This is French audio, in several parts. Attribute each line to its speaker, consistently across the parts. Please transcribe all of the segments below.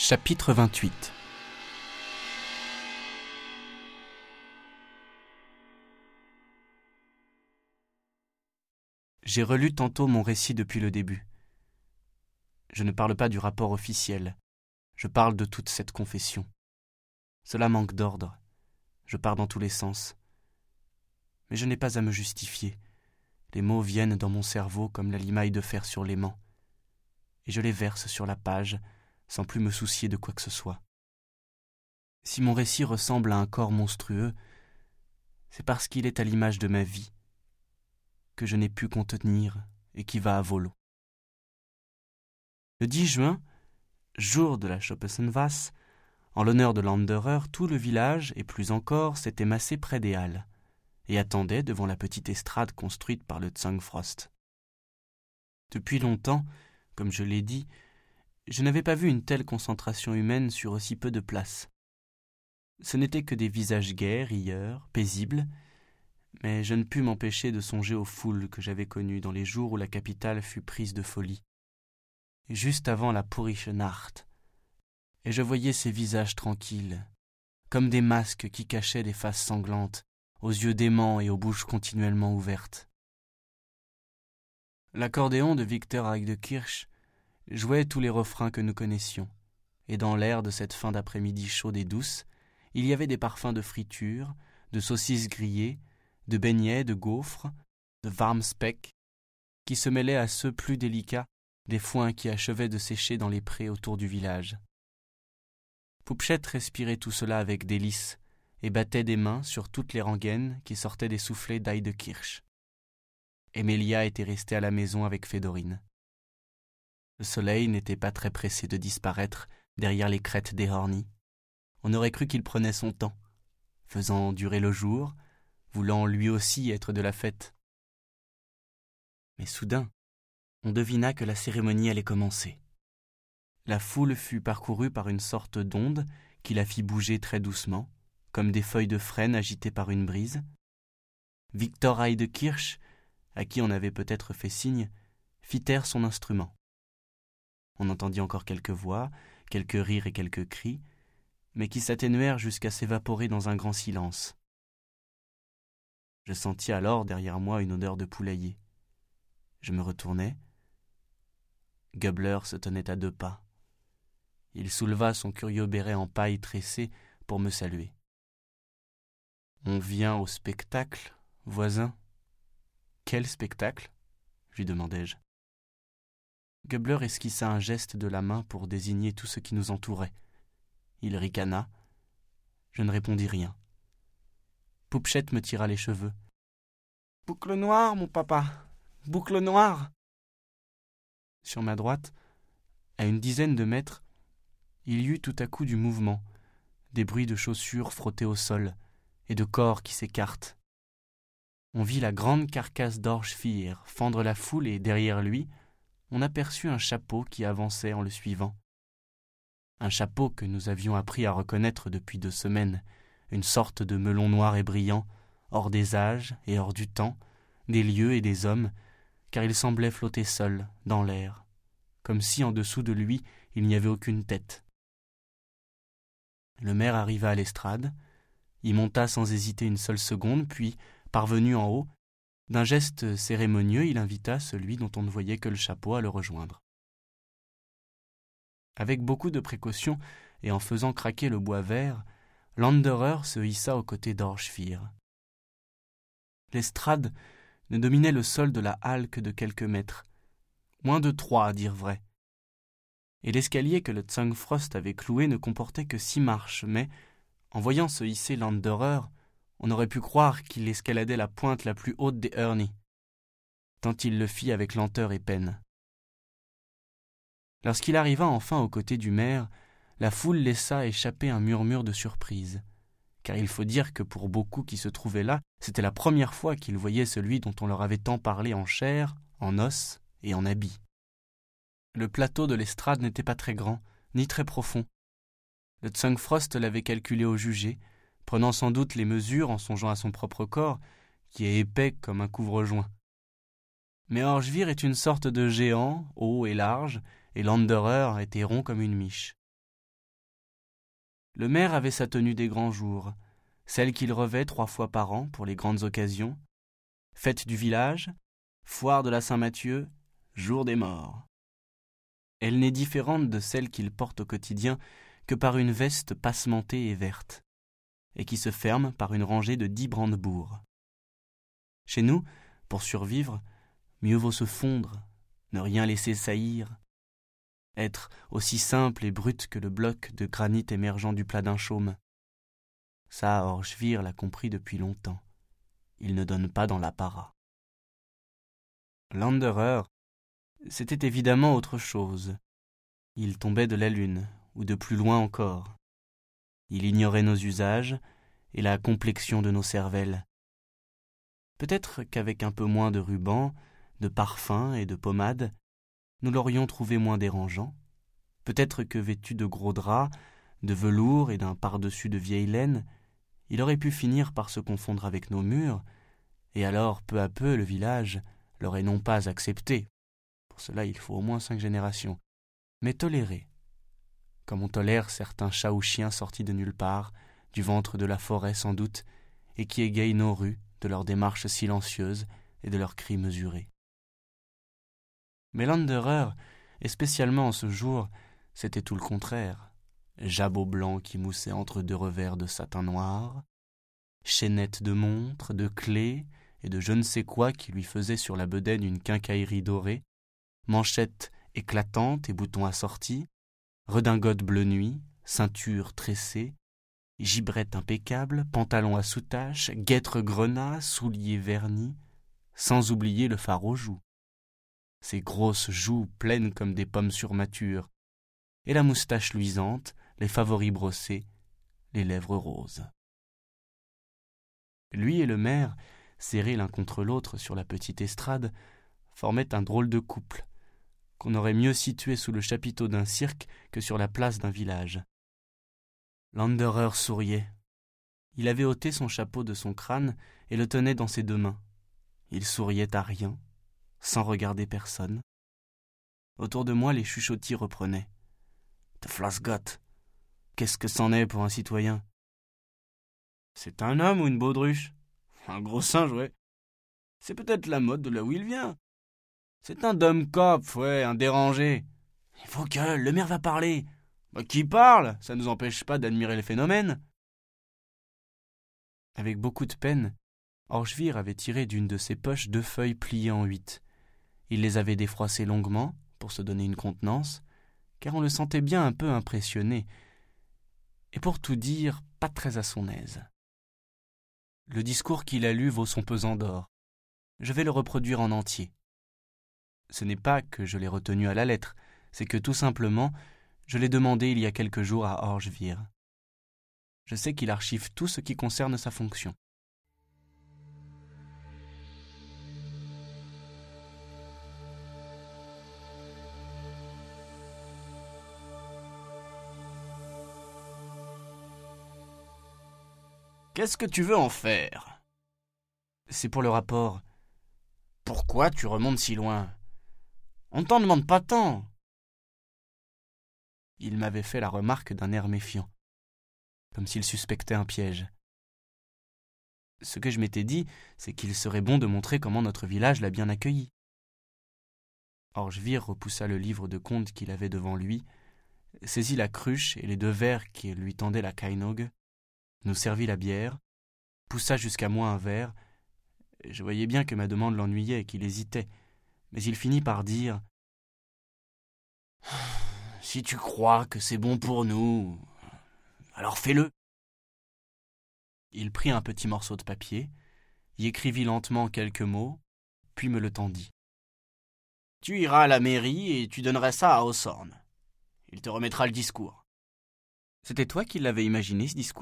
Speaker 1: Chapitre 28. J'ai relu tantôt mon récit depuis le début. Je ne parle pas du rapport officiel, je parle de toute cette confession. Cela manque d'ordre, je pars dans tous les sens. Mais je n'ai pas à me justifier. Les mots viennent dans mon cerveau comme la limaille de fer sur l'aimant, et je les verse sur la page, sans plus me soucier de quoi que ce soit. Si mon récit ressemble à un corps monstrueux, c'est parce qu'il est à l'image de ma vie, que je n'ai pu contenir et qui va à volo. Le 10 juin, jour de la Schoppesenwas, en l'honneur de Landerer, tout le village, et plus encore, s'était massé près des halles, et attendait devant la petite estrade construite par le Zangfrost. Depuis longtemps, comme je l'ai dit, je n'avais pas vu une telle concentration humaine sur aussi peu de place. Ce n'étaient que des visages gais, rieurs, paisibles, mais je ne pus m'empêcher de songer aux foules que j'avais connues dans les jours où la capitale fut prise de folie, juste avant la Purische Nacht, et je voyais ces visages tranquilles, comme des masques qui cachaient des faces sanglantes, aux yeux déments et aux bouches continuellement ouvertes. L'accordéon de Victor Heidekirch jouait tous les refrains que nous connaissions, et dans l'air de cette fin d'après-midi chaude et douce, il y avait des parfums de friture, de saucisses grillées, de beignets, de gaufres, de Warmspeck, qui se mêlaient à ceux plus délicats des foins qui achevaient de sécher dans les prés autour du village. Pupschet respirait tout cela avec délice et battait des mains sur toutes les rengaines qui sortaient des soufflets d'Heidekirch. Emilia était restée à la maison avec Fédorine. Le soleil n'était pas très pressé de disparaître derrière les crêtes des Horny. On aurait cru qu'il prenait son temps, faisant durer le jour, voulant lui aussi être de la fête. Mais soudain, on devina que la cérémonie allait commencer. La foule fut parcourue par une sorte d'onde qui la fit bouger très doucement, comme des feuilles de frêne agitées par une brise. Victor Heidekirch, à qui on avait peut-être fait signe, fit taire son instrument. On entendit encore quelques voix, quelques rires et quelques cris, mais qui s'atténuèrent jusqu'à s'évaporer dans un grand silence. Je sentis alors derrière moi une odeur de poulailler. Je me retournai. Gubler se tenait à 2 pas. Il souleva son curieux béret en paille tressée pour me saluer. « On vient au spectacle, voisin ?»« Quel spectacle ?» lui demandai-je. Gubler esquissa un geste de la main pour désigner tout ce qui nous entourait. Il ricana. Je ne répondis rien. Pupschet me tira les cheveux. « Boucle noire, mon papa, boucle noire !» Sur ma droite, à une dizaine de mètres, il y eut tout à coup du mouvement, des bruits de chaussures frottées au sol et de corps qui s'écartent. On vit la grande carcasse d'Orschwihr fendre la foule et derrière lui, on aperçut un chapeau qui avançait en le suivant. Un chapeau que nous avions appris à reconnaître depuis 2 semaines, une sorte de melon noir et brillant, hors des âges et hors du temps, des lieux et des hommes, car il semblait flotter seul, dans l'air, comme si en dessous de lui il n'y avait aucune tête. Le maire arriva à l'estrade, y monta sans hésiter une seule seconde, puis, parvenu en haut, d'un geste cérémonieux, il invita celui dont on ne voyait que le chapeau à le rejoindre. Avec beaucoup de précaution et en faisant craquer le bois vert, Landerer se hissa aux côtés d'Orschwihr. L'estrade ne dominait le sol de la halle que de quelques mètres, moins de 3 à dire vrai. Et l'escalier que le Zangfrost avait cloué ne comportait que 6 marches, mais, en voyant se hisser Landerer, on aurait pu croire qu'il escaladait la pointe la plus haute des Horny, tant il le fit avec lenteur et peine. Lorsqu'il arriva enfin aux côtés du maire, la foule laissa échapper un murmure de surprise, car il faut dire que pour beaucoup qui se trouvaient là, c'était la première fois qu'ils voyaient celui dont on leur avait tant parlé en chair, en os et en habit. Le plateau de l'estrade n'était pas très grand, ni très profond. Le Zangfrost l'avait calculé au jugé, prenant sans doute les mesures en songeant à son propre corps, qui est épais comme un couvre-joint. Mais Orschwihr est une sorte de géant, haut et large, et Landerer était rond comme une miche. Le maire avait sa tenue des grands jours, celle qu'il revêt 3 fois par an pour les grandes occasions, fête du village, foire de la Saint-Mathieu, jour des morts. Elle n'est différente de celle qu'il porte au quotidien que par une veste passementée et verte, et qui se ferme par une rangée de 10 brandebourgs. Chez nous, pour survivre, mieux vaut se fondre, ne rien laisser saillir, être aussi simple et brut que le bloc de granit émergeant du plat d'un chaume. Ça, Orgevier l'a compris depuis longtemps. Il ne donne pas dans l'apparat. Landerer, c'était évidemment autre chose. Il tombait de la lune, ou de plus loin encore. Il ignorait nos usages et la complexion de nos cervelles. Peut-être qu'avec un peu moins de ruban, de parfum et de pommade, nous l'aurions trouvé moins dérangeant. Peut-être que vêtu de gros draps, de velours et d'un par-dessus de vieille laine, il aurait pu finir par se confondre avec nos murs, et alors, peu à peu, le village l'aurait non pas accepté, pour cela il faut au moins 5 générations, mais toléré, comme on tolère certains chats ou chiens sortis de nulle part, du ventre de la forêt sans doute, et qui égayent nos rues de leurs démarches silencieuses et de leurs cris mesurés. Mais Landerer, et spécialement en ce jour, c'était tout le contraire. Jabot blanc qui moussait entre 2 revers de satin noir, chaînette de montre, de clés et de je ne sais quoi qui lui faisait sur la bedaine une quincaillerie dorée, manchettes éclatantes et boutons assortis, redingote bleu nuit, ceinture tressée, gibrette impeccable, pantalon à soutache, guêtre grenat, souliers vernis, sans oublier le fard aux joues. Ses grosses joues pleines comme des pommes surmatures, et la moustache luisante, les favoris brossés, les lèvres roses. Lui et le maire, serrés l'un contre l'autre sur la petite estrade, formaient un drôle de couple, qu'on aurait mieux situé sous le chapiteau d'un cirque que sur la place d'un village. Landerer souriait. Il avait ôté son chapeau de son crâne et le tenait dans ses 2 mains. Il souriait à rien, sans regarder personne. Autour de moi, les chuchotis reprenaient. « De Flasgot, qu'est-ce que c'en est pour un citoyen ?»« C'est un homme ou une baudruche ? Un gros singe, ouais. C'est peut-être la mode de là où il vient. C'est un domkopf, ouais, un dérangé. Il faut que le maire va parler. Bah, qui parle ? Ça ne nous empêche pas d'admirer le phénomène. » Avec beaucoup de peine, Orgevier avait tiré d'une de ses poches 2 feuilles pliées en 8. Il les avait défroissées longuement pour se donner une contenance, car on le sentait bien un peu impressionné, et pour tout dire, pas très à son aise. Le discours qu'il a lu vaut son pesant d'or. Je vais le reproduire en entier. Ce n'est pas que je l'ai retenu à la lettre, c'est que tout simplement, je l'ai demandé il y a quelques jours à Orgevier. Je sais qu'il archive tout ce qui concerne sa fonction. Qu'est-ce que tu veux en faire ? C'est pour le rapport. Pourquoi tu remontes si loin ? On ne t'en demande pas tant. Il m'avait fait la remarque d'un air méfiant, comme s'il suspectait un piège. Ce que je m'étais dit, c'est qu'il serait bon de montrer comment notre village l'a bien accueilli. Orgevier repoussa le livre de contes qu'il avait devant lui, saisit la cruche et les 2 verres qui lui tendaient la kainogue, nous servit la bière, poussa jusqu'à moi un verre. Je voyais bien que ma demande l'ennuyait et qu'il hésitait, mais il finit par dire « Si tu crois que c'est bon pour nous, alors fais-le !» Il prit un petit morceau de papier, y écrivit lentement quelques mots, puis me le tendit. « Tu iras à la mairie et tu donneras ça à Ossorn. Il te remettra le discours. » C'était toi qui l'avais imaginé, ce discours ?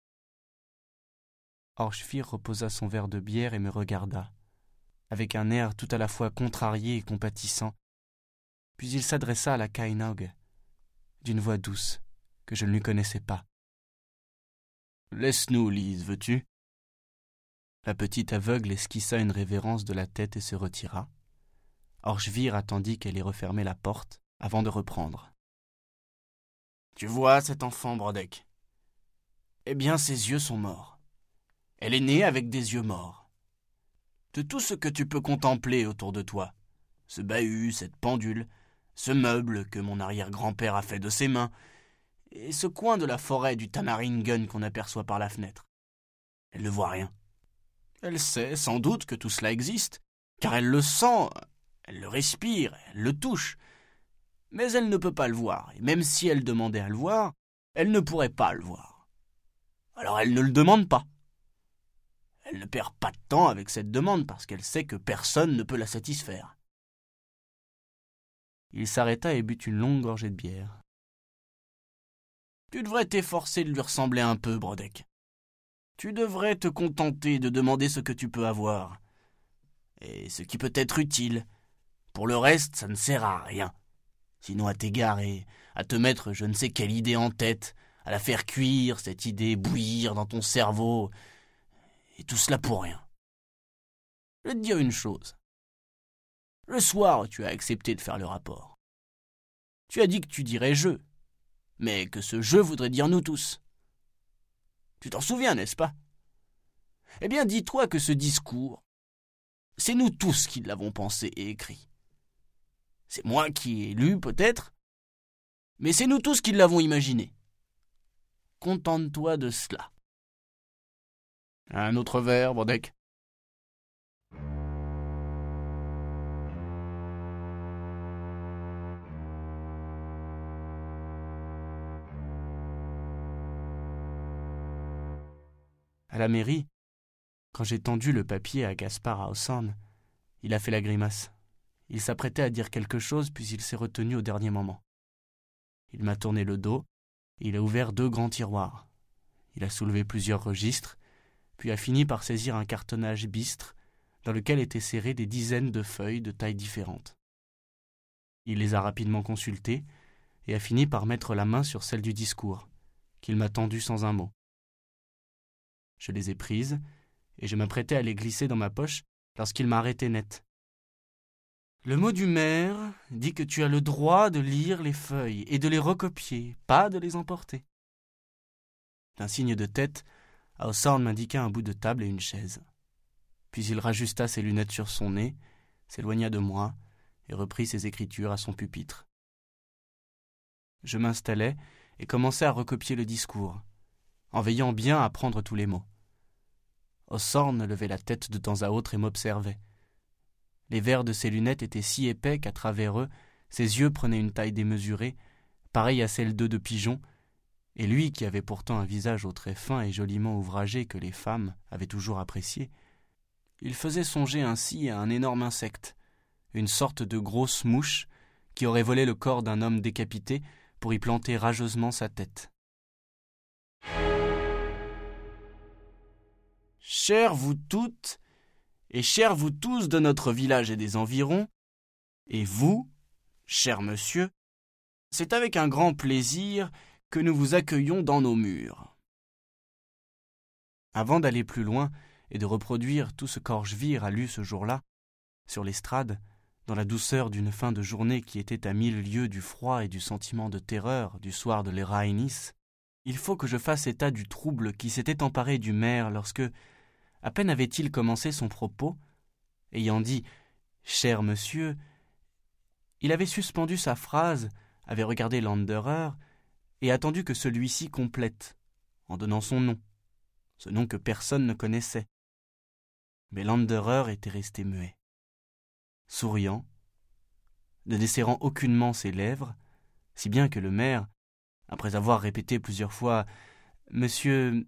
Speaker 1: Orgevier reposa son verre de bière et me regarda, avec un air tout à la fois contrarié et compatissant. Puis il s'adressa à la kainogue, d'une voix douce, que je ne lui connaissais pas. « Laisse-nous, Lise, veux-tu » La petite aveugle esquissa une révérence de la tête et se retira. Orgevier attendit qu'elle ait refermé la porte avant de reprendre. « Tu vois cet enfant, Brodeck ? Eh bien, ses yeux sont morts. Elle est née avec des yeux morts. De tout ce que tu peux contempler autour de toi, ce bahut, cette pendule, ce meuble que mon arrière-grand-père a fait de ses mains, et ce coin de la forêt du Tamaringen qu'on aperçoit par la fenêtre. Elle ne voit rien. Elle sait sans doute que tout cela existe, car elle le sent, elle le respire, elle le touche. Mais elle ne peut pas le voir, et même si elle demandait à le voir, elle ne pourrait pas le voir. Alors elle ne le demande pas. Elle ne perd pas de temps avec cette demande parce qu'elle sait que personne ne peut la satisfaire. Il s'arrêta et but une longue gorgée de bière. Tu devrais t'efforcer de lui ressembler un peu, Brodeck. Tu devrais te contenter de demander ce que tu peux avoir. Et ce qui peut être utile. Pour le reste, ça ne sert à rien. Sinon à t'égarer, à te mettre je ne sais quelle idée en tête, à la faire cuire, cette idée bouillir dans ton cerveau. Et tout cela pour rien. Je vais te dire une chose. Le soir, tu as accepté de faire le rapport. Tu as dit que tu dirais « je », mais que ce « je » voudrait dire « nous tous ». Tu t'en souviens, n'est-ce pas? Eh bien, dis-toi que ce discours, c'est nous tous qui l'avons pensé et écrit. C'est moi qui ai lu, peut-être, mais c'est nous tous qui l'avons imaginé. Contente-toi de cela. Un autre verre, Brodeck. À la mairie, quand j'ai tendu le papier à Gaspard Haushorn, il a fait la grimace. Il s'apprêtait à dire quelque chose, puis il s'est retenu au dernier moment. Il m'a tourné le dos, et il a ouvert 2 grands tiroirs. Il a soulevé plusieurs registres, puis a fini par saisir un cartonnage bistre dans lequel étaient serrées des dizaines de feuilles de tailles différentes. Il les a rapidement consultées et a fini par mettre la main sur celle du discours, qu'il m'a tendue sans un mot. Je les ai prises, et je m'apprêtais à les glisser dans ma poche lorsqu'il m'a arrêté net. « Le mot du maire dit que tu as le droit de lire les feuilles et de les recopier, pas de les emporter. » D'un signe de tête, Haushorn m'indiqua un bout de table et une chaise. Puis il rajusta ses lunettes sur son nez, s'éloigna de moi et reprit ses écritures à son pupitre. Je m'installai et commençai à recopier le discours, en veillant bien à prendre tous les mots. Haushorn levait la tête de temps à autre et m'observait. Les verres de ses lunettes étaient si épais qu'à travers eux, ses yeux prenaient une taille démesurée, pareille à celle d'œufs de pigeon, et lui, qui avait pourtant un visage aux traits fins et joliment ouvragé que les femmes avaient toujours apprécié, il faisait songer ainsi à un énorme insecte, une sorte de grosse mouche qui aurait volé le corps d'un homme décapité pour y planter rageusement sa tête. Chères vous toutes et chers vous tous de notre village et des environs, et vous, cher monsieur, c'est avec un grand plaisir que nous vous accueillons dans nos murs. Avant d'aller plus loin et de reproduire tout ce qu'Orgevir a lu ce jour-là, sur l'estrade, dans la douceur d'une fin de journée qui était à 1000 lieues du froid et du sentiment de terreur du soir de l'Erainis, il faut que je fasse état du trouble qui s'était emparé du maire lorsque, à peine avait-il commencé son propos, ayant dit « Cher monsieur », il avait suspendu sa phrase, avait regardé Landerer et attendu que celui-ci complète, en donnant son nom, ce nom que personne ne connaissait. Mais Landerer était resté muet, souriant, ne desserrant aucunement ses lèvres, si bien que le maire, après avoir répété plusieurs fois « Monsieur...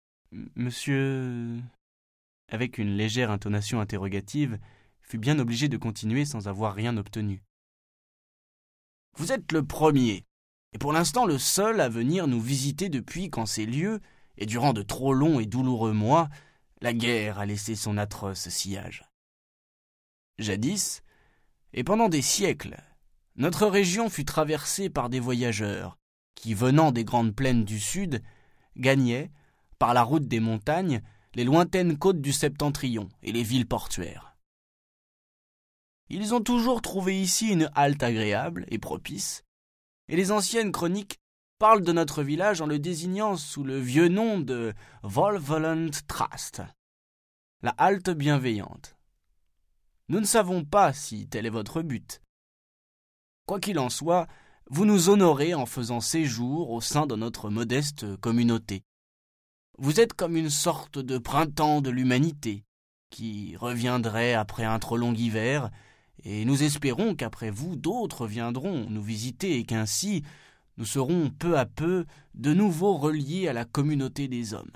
Speaker 1: avec une légère intonation interrogative, fut bien obligé de continuer sans avoir rien obtenu. « Vous êtes le premier, et pour l'instant le seul à venir nous visiter depuis qu'en ces lieux, et durant de trop longs et douloureux mois, la guerre a laissé son atroce sillage. Jadis, et pendant des siècles, notre région fut traversée par des voyageurs qui, venant des grandes plaines du sud, gagnaient, par la route des montagnes, les lointaines côtes du septentrion et les villes portuaires. Ils ont toujours trouvé ici une halte agréable et propice, et les anciennes chroniques parle de notre village en le désignant sous le vieux nom de Wohlwollend Trast, la halte bienveillante. Nous ne savons pas si tel est votre but. Quoi qu'il en soit, vous nous honorez en faisant séjour au sein de notre modeste communauté. Vous êtes comme une sorte de printemps de l'humanité, qui reviendrait après un trop long hiver, et nous espérons qu'après vous, d'autres viendront nous visiter et qu'ainsi, nous serons peu à peu de nouveau reliés à la communauté des hommes.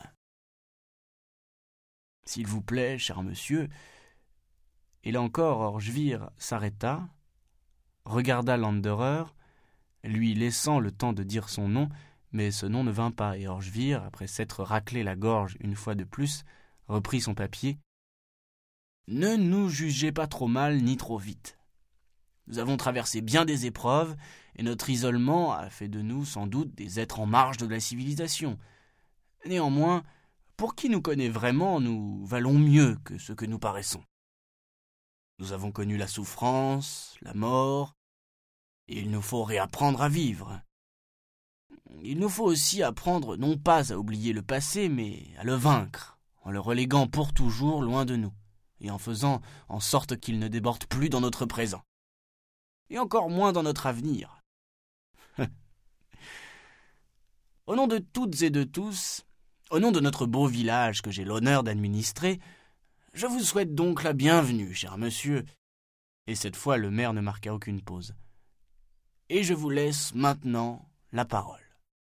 Speaker 1: S'il vous plaît, cher monsieur, et là encore Orgevir s'arrêta, regarda Landerer, lui laissant le temps de dire son nom, mais ce nom ne vint pas, et Orgevir, après s'être raclé la gorge une fois de plus, reprit son papier. « Ne nous jugez pas trop mal ni trop vite. Nous avons traversé bien des épreuves, et notre isolement a fait de nous sans doute des êtres en marge de la civilisation. Néanmoins, pour qui nous connaît vraiment, nous valons mieux que ce que nous paraissons. Nous avons connu la souffrance, la mort, et il nous faut réapprendre à vivre. Il nous faut aussi apprendre non pas à oublier le passé, mais à le vaincre, en le reléguant pour toujours loin de nous, et en faisant en sorte qu'il ne déborde plus dans notre présent, et encore moins dans notre avenir. Au nom de toutes et de tous, au nom de notre beau village que j'ai l'honneur d'administrer, je vous souhaite donc la bienvenue, cher monsieur. Et cette fois, le maire ne marqua aucune pause. Et je vous laisse maintenant la parole.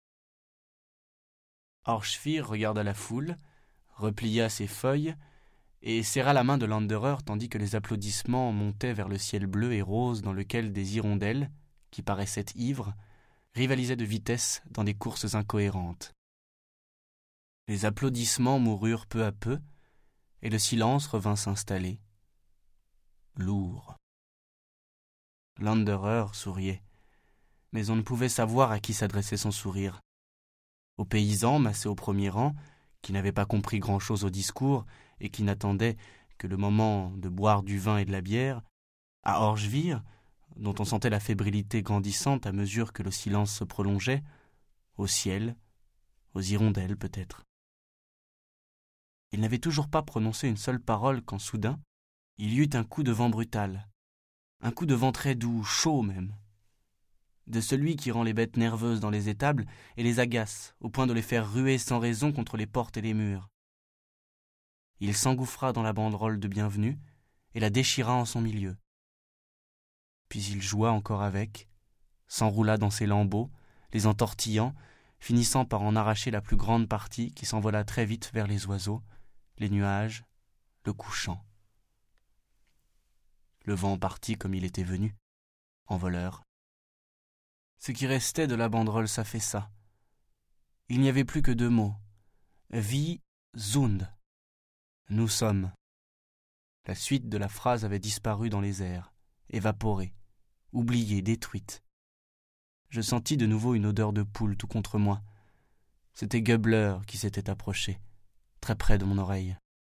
Speaker 1: Orgevir regarda la foule, replia ses feuilles et serra la main de Landerer tandis que les applaudissements montaient vers le ciel bleu et rose dans lequel des hirondelles, qui paraissaient ivres, rivalisaient de vitesse dans des courses incohérentes. Les applaudissements moururent peu à peu, et le silence revint s'installer, lourd. Landerer souriait, mais on ne pouvait savoir à qui s'adressait son sourire. Aux paysans massés au premier rang, qui n'avaient pas compris grand-chose au discours et qui n'attendaient que le moment de boire du vin et de la bière, à Orgevir, dont on sentait la fébrilité grandissante à mesure que le silence se prolongeait, au ciel, aux hirondelles peut-être. Il n'avait toujours pas prononcé une seule parole quand soudain, il y eut un coup de vent brutal, un coup de vent très doux, chaud même, de celui qui rend les bêtes nerveuses dans les étables et les agace au point de les faire ruer sans raison contre les portes et les murs. Il s'engouffra dans la banderole de bienvenue et la déchira en son milieu. Puis il joua encore avec, s'enroula dans ses lambeaux, les entortillant, finissant par en arracher la plus grande partie qui s'envola très vite vers les oiseaux, les nuages, le couchant. Le vent partit comme il était venu, en voleur. Ce qui restait de la banderole s'affaissa. Il n'y avait plus que 2 mots. Vi sind. Nous sommes. La suite de la phrase avait disparu dans les airs, évaporée, oubliée, détruite. Je sentis de nouveau une odeur de poule tout contre moi. C'était Gubler qui s'était approché, très près de mon oreille.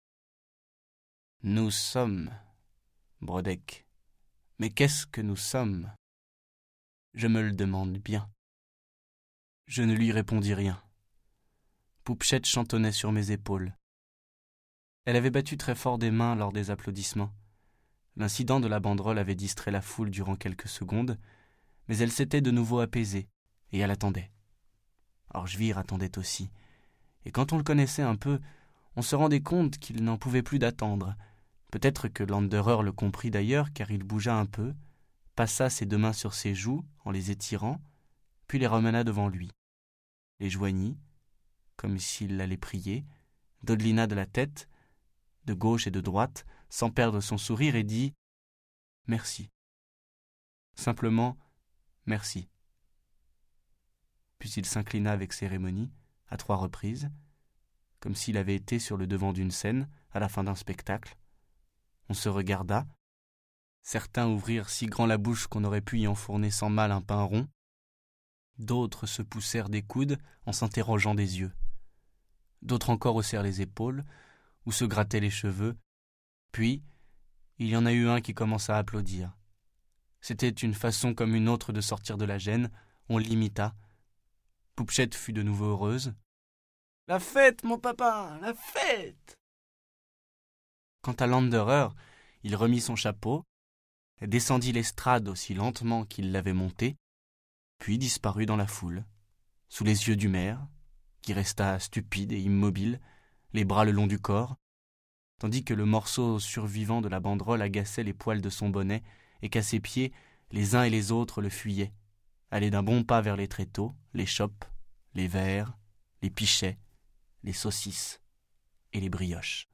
Speaker 1: Nous sommes, Brodeck. Mais qu'est-ce que nous sommes ? Je me le demande bien. Je ne lui répondis rien. Poupchette chantonnait sur mes épaules. Elle avait battu très fort des mains lors des applaudissements. L'incident de la banderole avait distrait la foule durant quelques secondes, mais elle s'était de nouveau apaisée, et elle attendait. Orgevir attendait aussi, et quand on le connaissait un peu, on se rendait compte qu'il n'en pouvait plus d'attendre. Peut-être que Landerer le comprit d'ailleurs, car il bougea un peu, passa ses 2 mains sur ses joues en les étirant, puis les remena devant lui. Les joignit, comme s'il allait prier, dodelina de la tête, de gauche et de droite, sans perdre son sourire, et dit « Merci. » Simplement « Merci. » Puis il s'inclina avec cérémonie, à 3 reprises, comme s'il avait été sur le devant d'une scène, à la fin d'un spectacle. On se regarda. Certains ouvrirent si grand la bouche qu'on aurait pu y enfourner sans mal un pain rond. D'autres se poussèrent des coudes en s'interrogeant des yeux. D'autres encore haussèrent les épaules ou se grattaient les cheveux. Puis, il y en a eu un qui commença à applaudir. C'était une façon comme une autre de sortir de la gêne. On l'imita. Poupchette fut de nouveau heureuse. « La fête, mon papa, la fête !» Quant à Landerer, il remit son chapeau, descendit l'estrade aussi lentement qu'il l'avait montée, puis disparut dans la foule, sous les yeux du maire, qui resta stupide et immobile, les bras le long du corps, tandis que le morceau survivant de la banderole agaçait les poils de son bonnet et qu'à ses pieds, les uns et les autres le fuyaient, allaient d'un bon pas vers les tréteaux, les chopes, les verres, les pichets, les saucisses et les brioches.